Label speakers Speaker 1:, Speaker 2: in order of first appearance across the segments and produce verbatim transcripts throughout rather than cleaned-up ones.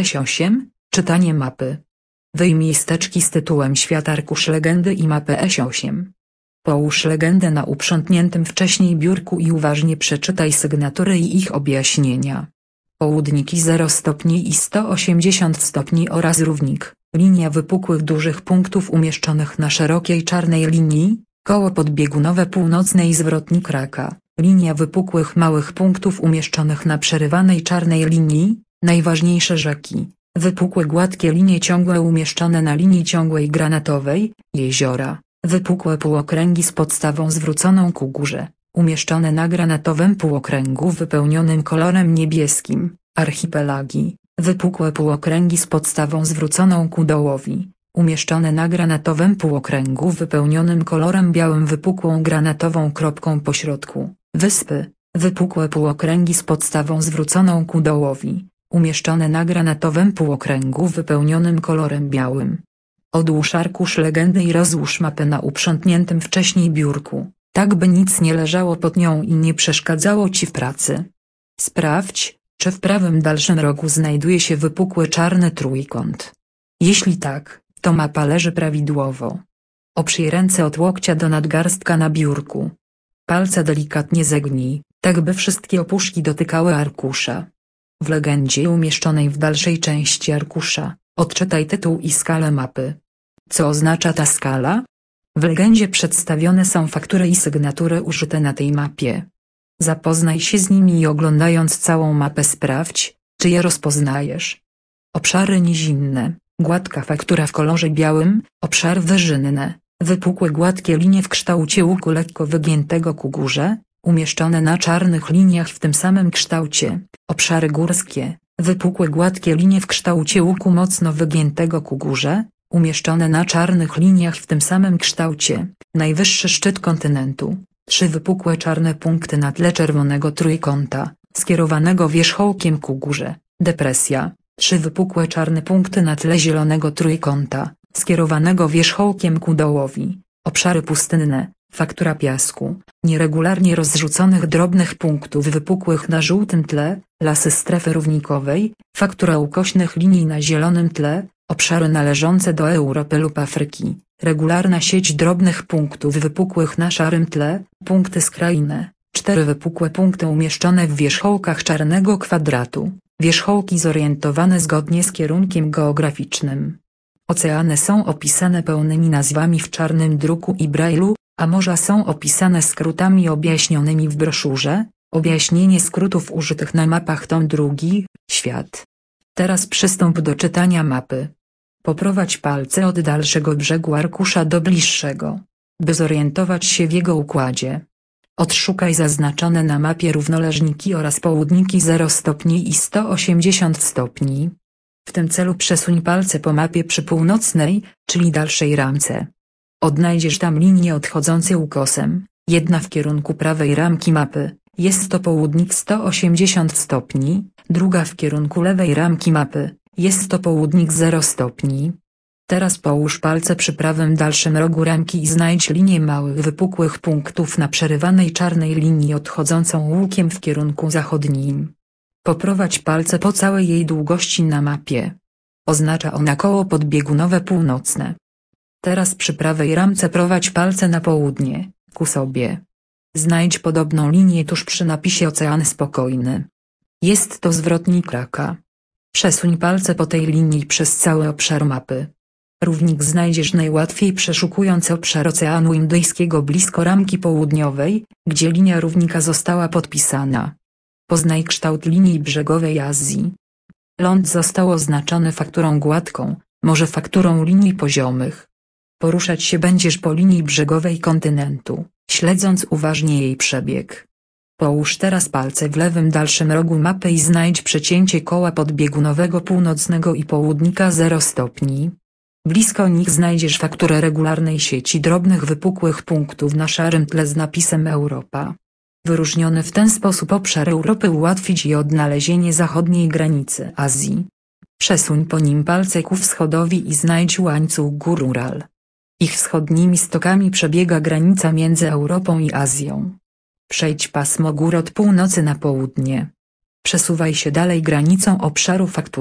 Speaker 1: S osiem. Czytanie mapy. Wyjmij z teczki z tytułem Świat arkusz legendy i mapę S osiem. Połóż legendę na uprzątniętym wcześniej biurku i uważnie przeczytaj sygnatury i ich objaśnienia. Południki zero stopni i sto osiemdziesiąt stopni oraz równik, linia wypukłych dużych punktów umieszczonych na szerokiej czarnej linii, koło podbiegunowe północne i zwrotnik raka, linia wypukłych małych punktów umieszczonych na przerywanej czarnej linii, najważniejsze rzeki, wypukłe gładkie linie ciągłe umieszczone na linii ciągłej granatowej, jeziora, wypukłe półokręgi z podstawą zwróconą ku górze, umieszczone na granatowym półokręgu wypełnionym kolorem niebieskim, archipelagi, wypukłe półokręgi z podstawą zwróconą ku dołowi, umieszczone na granatowym półokręgu wypełnionym kolorem białym wypukłą granatową kropką pośrodku, wyspy, wypukłe półokręgi z podstawą zwróconą ku dołowi, umieszczone na granatowym półokręgu wypełnionym kolorem białym. Odłóż arkusz legendy i rozłóż mapę na uprzątniętym wcześniej biurku, tak by nic nie leżało pod nią i nie przeszkadzało ci w pracy. Sprawdź, czy w prawym dalszym rogu znajduje się wypukły czarny trójkąt. Jeśli tak, to mapa leży prawidłowo. Oprzyj ręce od łokcia do nadgarstka na biurku. Palce delikatnie zegnij, tak by wszystkie opuszki dotykały arkusza. W legendzie umieszczonej w dalszej części arkusza, odczytaj tytuł i skalę mapy. Co oznacza ta skala? W legendzie przedstawione są faktury i sygnatury użyte na tej mapie. Zapoznaj się z nimi i oglądając całą mapę sprawdź, czy je rozpoznajesz. Obszary nizinne, gładka faktura w kolorze białym, obszary wyżynne, wypukłe gładkie linie w kształcie łuku lekko wygiętego ku górze, umieszczone na czarnych liniach w tym samym kształcie, obszary górskie, wypukłe gładkie linie w kształcie łuku mocno wygiętego ku górze, umieszczone na czarnych liniach w tym samym kształcie, najwyższy szczyt kontynentu, trzy wypukłe czarne punkty na tle czerwonego trójkąta, skierowanego wierzchołkiem ku górze, depresja, trzy wypukłe czarne punkty na tle zielonego trójkąta, skierowanego wierzchołkiem ku dołowi, obszary pustynne, faktura piasku, nieregularnie rozrzuconych drobnych punktów wypukłych na żółtym tle, lasy strefy równikowej, faktura ukośnych linii na zielonym tle, obszary należące do Europy lub Afryki, regularna sieć drobnych punktów wypukłych na szarym tle, punkty skrajne, cztery wypukłe punkty umieszczone w wierzchołkach czarnego kwadratu, wierzchołki zorientowane zgodnie z kierunkiem geograficznym. Oceany są opisane pełnymi nazwami w czarnym druku i brailu, a morza są opisane skrótami objaśnionymi w broszurze. Objaśnienie skrótów użytych na mapach tom drugi, świat. Teraz przystąp do czytania mapy. Poprowadź palce od dalszego brzegu arkusza do bliższego, by zorientować się w jego układzie. Odszukaj zaznaczone na mapie równoleżniki oraz południki zero stopni i sto osiemdziesiąt stopni. W tym celu przesuń palce po mapie przy północnej, czyli dalszej ramce. Odnajdziesz tam linię odchodzące ukosem, jedna w kierunku prawej ramki mapy, jest to południk sto osiemdziesiąt stopni, druga w kierunku lewej ramki mapy, jest to południk zero stopni. Teraz połóż palce przy prawym dalszym rogu ramki i znajdź linię małych wypukłych punktów na przerywanej czarnej linii odchodzącą łukiem w kierunku zachodnim. Poprowadź palce po całej jej długości na mapie. Oznacza ona koło podbiegunowe północne. Teraz przy prawej ramce prowadź palce na południe, ku sobie. Znajdź podobną linię tuż przy napisie Ocean Spokojny. Jest to zwrotnik raka. Przesuń palce po tej linii przez cały obszar mapy. Równik znajdziesz najłatwiej przeszukując obszar Oceanu Indyjskiego blisko ramki południowej, gdzie linia równika została podpisana. Poznaj kształt linii brzegowej Azji. Ląd został oznaczony fakturą gładką, może fakturą linii poziomych. Poruszać się będziesz po linii brzegowej kontynentu, śledząc uważnie jej przebieg. Połóż teraz palce w lewym dalszym rogu mapy i znajdź przecięcie koła podbiegunowego północnego i południka zero stopni. Blisko nich znajdziesz fakturę regularnej sieci drobnych wypukłych punktów na szarym tle z napisem Europa. Wyróżniony w ten sposób obszar Europy ułatwi ci odnalezienie zachodniej granicy Azji. Przesuń po nim palce ku wschodowi i znajdź łańcuch gór Ural. Ich wschodnimi stokami przebiega granica między Europą i Azją. Przejdź pasmo gór od północy na południe. Przesuwaj się dalej granicą obszaru faktury,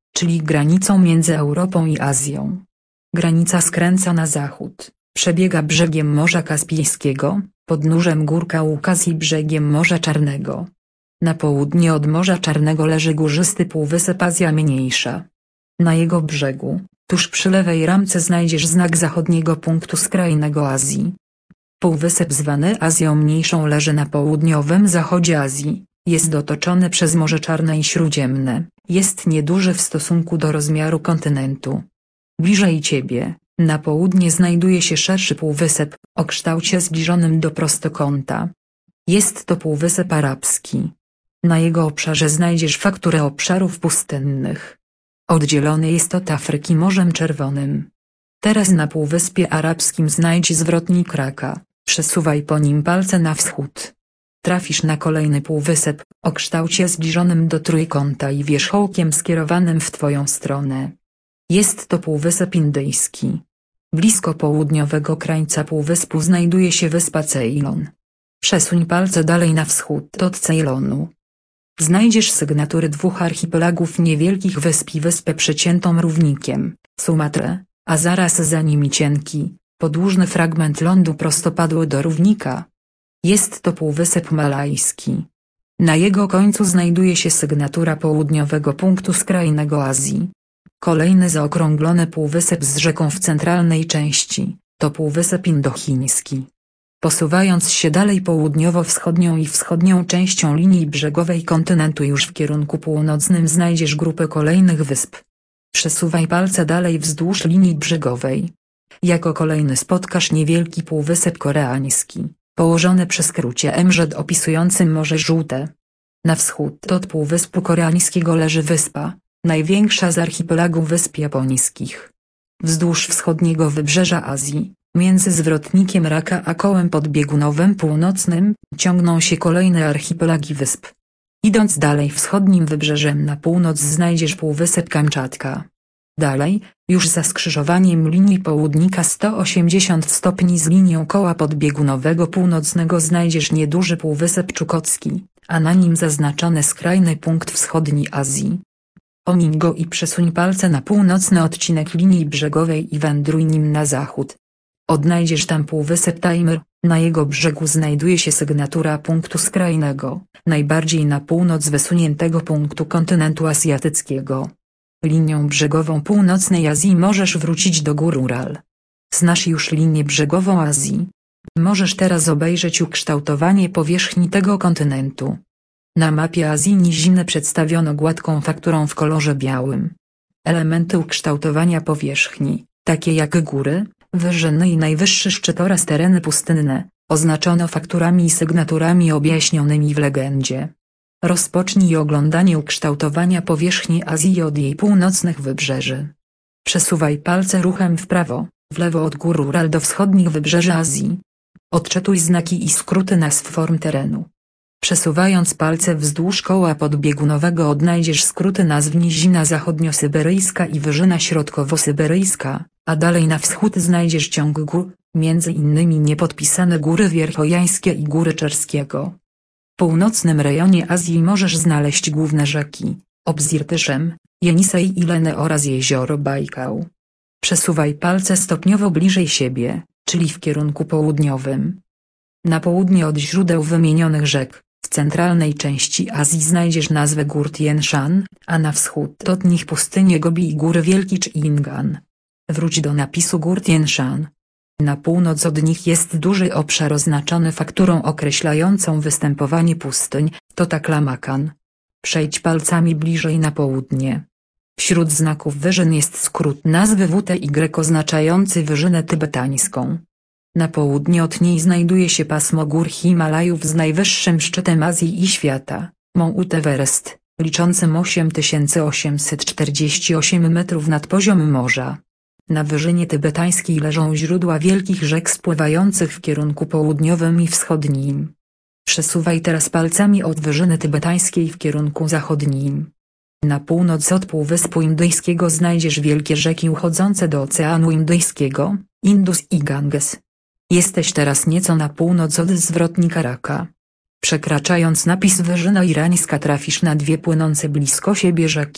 Speaker 1: czyli granicą między Europą i Azją. Granica skręca na zachód, przebiega brzegiem Morza Kaspijskiego, podnóżem gór Kaukaz i brzegiem Morza Czarnego. Na południe od Morza Czarnego leży górzysty półwysep Azja Mniejsza. Na jego brzegu, tuż przy lewej ramce znajdziesz znak zachodniego punktu skrajnego Azji. Półwysep zwany Azją Mniejszą leży na południowym zachodzie Azji, jest otoczony przez Morze Czarne i Śródziemne, jest nieduży w stosunku do rozmiaru kontynentu. Bliżej ciebie, na południe znajduje się szerszy półwysep, o kształcie zbliżonym do prostokąta. Jest to półwysep arabski. Na jego obszarze znajdziesz fakturę obszarów pustynnych. Oddzielony jest od Afryki Morzem Czerwonym. Teraz na Półwyspie Arabskim znajdź zwrotnik Raka, przesuwaj po nim palce na wschód. Trafisz na kolejny półwysep, o kształcie zbliżonym do trójkąta i wierzchołkiem skierowanym w twoją stronę. Jest to Półwysep Indyjski. Blisko południowego krańca półwyspu znajduje się wyspa Ceylon. Przesuń palce dalej na wschód od Ceylonu. Znajdziesz sygnatury dwóch archipelagów niewielkich wysp i wyspę przeciętą równikiem, Sumatrę, a zaraz za nimi cienki, podłużny fragment lądu prostopadły do równika. Jest to Półwysep Malajski. Na jego końcu znajduje się sygnatura południowego punktu skrajnego Azji. Kolejny zaokrąglony półwysep z rzeką w centralnej części, to Półwysep Indochiński. Posuwając się dalej południowo-wschodnią i wschodnią częścią linii brzegowej kontynentu już w kierunku północnym znajdziesz grupę kolejnych wysp. Przesuwaj palce dalej wzdłuż linii brzegowej. Jako kolejny spotkasz niewielki Półwysep Koreański, położony przy skrócie M Z opisującym Morze Żółte. Na wschód od Półwyspu Koreańskiego leży wyspa, największa z archipelagu wysp japońskich. Wzdłuż wschodniego wybrzeża Azji, między zwrotnikiem Raka a kołem podbiegunowym północnym, ciągną się kolejne archipelagi wysp. Idąc dalej wschodnim wybrzeżem na północ znajdziesz Półwysep Kamczatka. Dalej, już za skrzyżowaniem linii południka sto osiemdziesiąt stopni z linią koła podbiegunowego północnego znajdziesz nieduży Półwysep Czukotski, a na nim zaznaczony skrajny punkt wschodni Azji. Omiń go i przesuń palce na północny odcinek linii brzegowej i wędruj nim na zachód. Odnajdziesz tam Półwysep Tajmyr, na jego brzegu znajduje się sygnatura punktu skrajnego, najbardziej na północ wysuniętego punktu kontynentu azjatyckiego. Linią brzegową północnej Azji możesz wrócić do gór Ural. Znasz już linię brzegową Azji. Możesz teraz obejrzeć ukształtowanie powierzchni tego kontynentu. Na mapie Azji Nizinę przedstawiono gładką fakturą w kolorze białym. Elementy ukształtowania powierzchni, takie jak góry, wyżyny i najwyższy szczyt oraz tereny pustynne, oznaczono fakturami i sygnaturami objaśnionymi w legendzie. Rozpocznij oglądanie ukształtowania powierzchni Azji od jej północnych wybrzeży. Przesuwaj palce ruchem w prawo, w lewo od gór Ural do wschodnich wybrzeży Azji. Odczytuj znaki i skróty nazw form terenu. Przesuwając palce wzdłuż koła podbiegunowego odnajdziesz skróty nazw Nizina Zachodniosyberyjska i Wyżyna Środkowosyberyjska, a dalej na wschód znajdziesz ciąg gór, między innymi niepodpisane góry Wierchojańskie i góry Czerskiego. W północnym rejonie Azji możesz znaleźć główne rzeki, Obzirtyszem, Jenisej i Lenę oraz jezioro Bajkał. Przesuwaj palce stopniowo bliżej siebie, czyli w kierunku południowym. Na południe od źródeł wymienionych rzek, w centralnej części Azji znajdziesz nazwę gór Tien Shan, a na wschód od nich pustynię Gobi i góry Wielki Ch'ingan. Wróć do napisu gór Tien Shan. Na północ od nich jest duży obszar oznaczony fakturą określającą występowanie pustyń, to Taklamakan. Przejdź palcami bliżej na południe. Wśród znaków wyżyn jest skrót nazwy W T Y oznaczający wyżynę tybetańską. Na południe od niej znajduje się pasmo gór Himalajów z najwyższym szczytem Azji i świata, Mount Everest, liczącym osiem tysięcy osiemset czterdzieści osiem metrów nad poziomem morza. Na wyżynie tybetańskiej leżą źródła wielkich rzek spływających w kierunku południowym i wschodnim. Przesuwaj teraz palcami od wyżyny tybetańskiej w kierunku zachodnim. Na północ od Półwyspu Indyjskiego znajdziesz wielkie rzeki uchodzące do Oceanu Indyjskiego, Indus i Ganges. Jesteś teraz nieco na północ od zwrotnika Raka. Przekraczając napis Wyżyna Irańska trafisz na dwie płynące blisko siebie rzeki,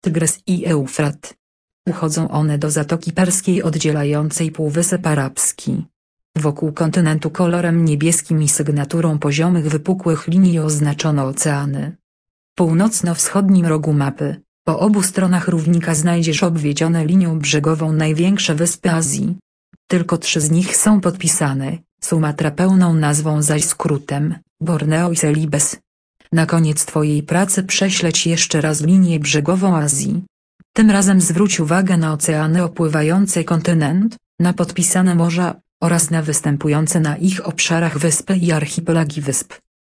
Speaker 1: Tygrys i Eufrat. Uchodzą one do Zatoki Perskiej oddzielającej Półwysep Arabski. Wokół kontynentu kolorem niebieskim i sygnaturą poziomych wypukłych linii oznaczono oceany. W północno-wschodnim rogu mapy, po obu stronach równika znajdziesz obwiedzione linią brzegową największe wyspy Azji. Tylko trzy z nich są podpisane, Sumatra pełną nazwą zaś skrótem, Borneo i Celebes. Na koniec twojej pracy prześlę ci jeszcze raz linię brzegową Azji. Tym razem zwróć uwagę na oceany opływające kontynent, na podpisane morza, oraz na występujące na ich obszarach wyspy i archipelagi wysp.